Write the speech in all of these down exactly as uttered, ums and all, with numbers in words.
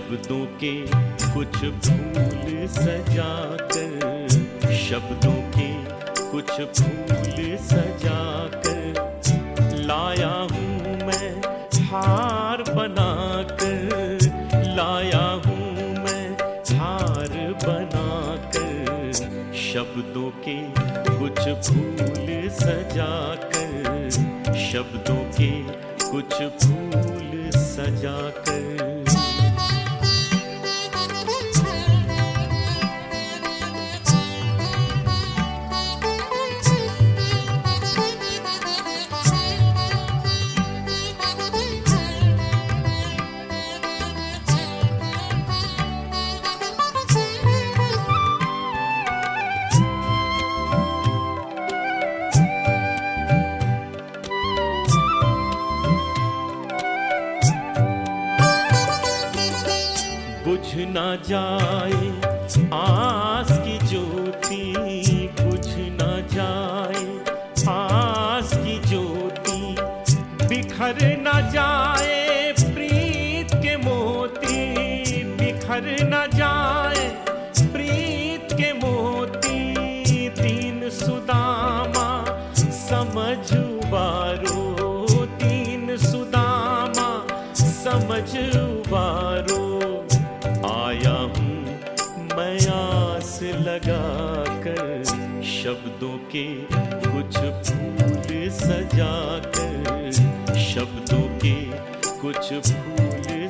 शब्दों के कुछ फूल सजाकर, शब्दों के कुछ फूल सजाकर लाया हूँ मैं हार बनाकर, लाया हूँ मैं हार बनाकर। शब्दों के कुछ फूल सजाकर, शब्दों के कुछ फूल सजाकर। बुझ ना जाए आस की ज्योति, बुझ ना जाए आस की ज्योति, बिखर ना जाए प्रीत के मोती, बिखर ना जाए प्रीत के मोती। तीन सुदामा समझ उबारो, तीन सुदामा समझ उबारो। आया हूँ मैं आस लगाकर, शब्दों के कुछ फूल सजाकर, शब्दों के कुछ फूल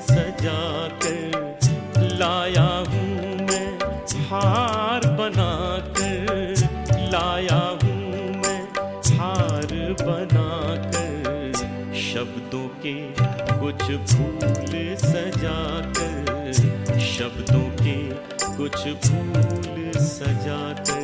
सजाकर लाया हूँ मैं हार बनाकर, लाया हूँ मैं हार बनाकर। शब्दों के कुछ फूल सजाकर, शब्दों के कुछ फूल सजाकर।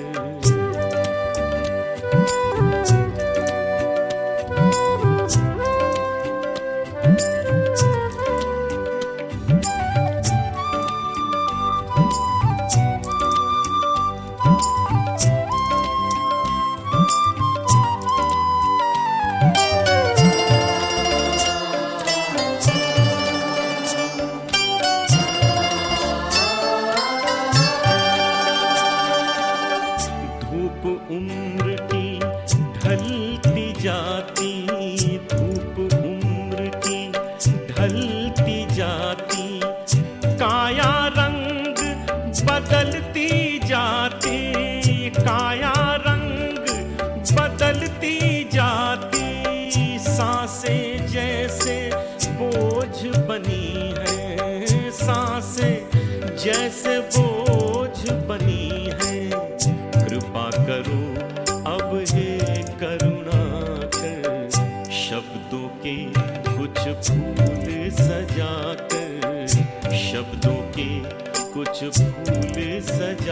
उम्र की ढलती जाती, धूप उम्र की ढलती जाती, काया रंग बदलती जाती, काया रंग बदलती जाती। सांसें जैसे बोझ बनी हैं, सांसें जैसे बोझ बनी हैं। कृपा करो अब हे करुणा कर, शब्दों के कुछ फूल सजाकर, शब्दों के कुछ फूल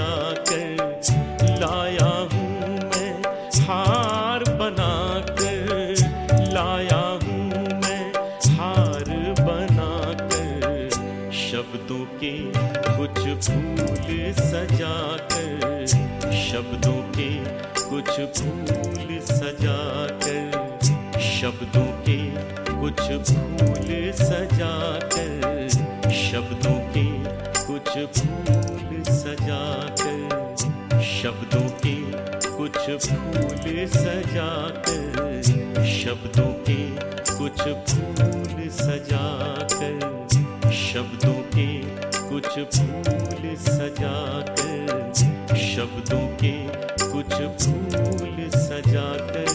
सजाकर लाया हूँ मैं हार बनाकर, लाया हूँ मैं हार बनाकर। शब्दों के कुछ फूल सजाकर, शब्दों के कुछ फूल सजाकर, शब्दों के कुछ फूल सजाकर, शब्दों के कुछ फूल सजाकर, शब्दों के कुछ फूल सजाकर, शब्दों के कुछ फूल सजाकर, शब्दों के कुछ फूल सजाकर, शब्दों के कुछ फूल सजाकर।